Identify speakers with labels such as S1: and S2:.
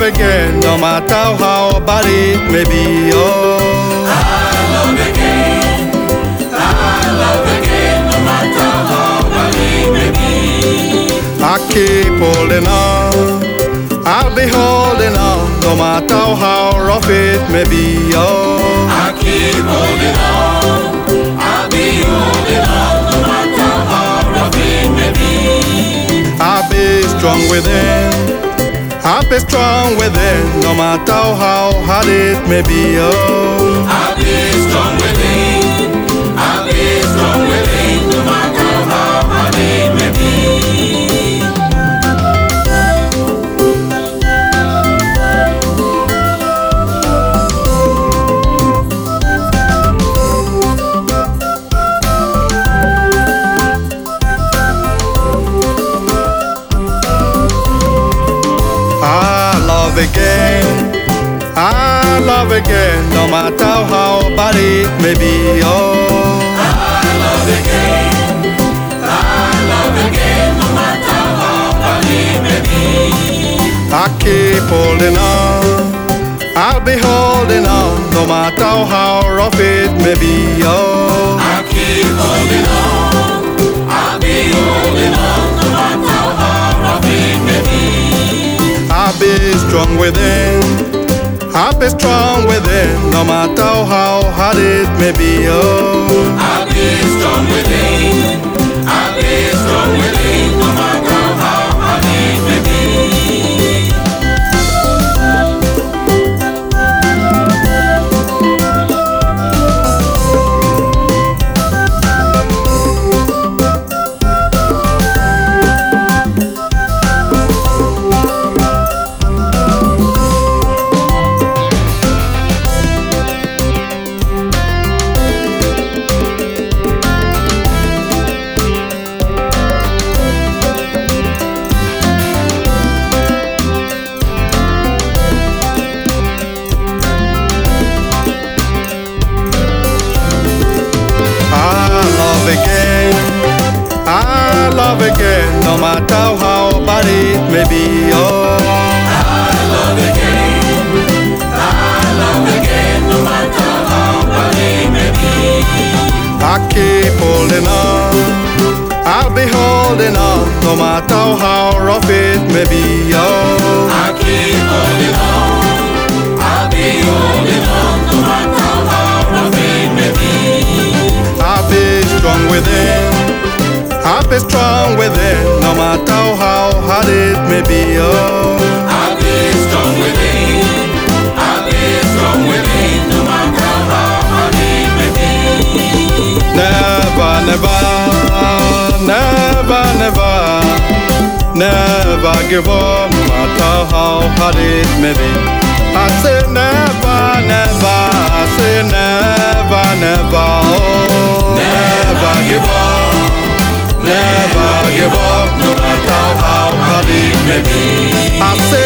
S1: again, no matter how bad it may be. Oh,
S2: I love again, no matter how bad it may be.
S1: I keep holding on, I'll be holding on, no matter how rough it may be. Oh,
S2: I keep holding on, I'll be holding on, no matter how rough it may be.
S1: I'll be strong within, I'll be strong within, no matter how hard it may be. Oh,
S2: I'll be strong within, I'll be strong within, no matter how hard it may be.
S1: I love again, no matter how bad it may be. Oh,
S2: I love again, no matter how bad it may be.
S1: I keep holding on, I'll be holding on, no matter how rough it may be. Oh,
S2: I keep holding on, I'll be holding on, no matter how rough it may be.
S1: I'll be strong within, I'll be strong within, no matter how hard it may be. Oh,
S2: I'll be strong within, I'll be strong within, no matter how hard it may be.
S1: I love again, no matter how bad it may be. Oh,
S2: I love again, no matter how bad it may be.
S1: I keep holding on, I'll be holding on, no matter how rough it may be. Oh,
S2: I keep holding on, I'll be holding on, no matter how rough it may be.
S1: I'll be strong within, I'll be strong within, no matter how hard it may be. Oh,
S2: I'll be strong within, I'll be strong within, no matter how hard it may be.
S1: never, never, never, never, never give up, no matter how hard it may be. I say never, never, I say never, never, oh, never give up. Never give up, no matter how hard it may be. I say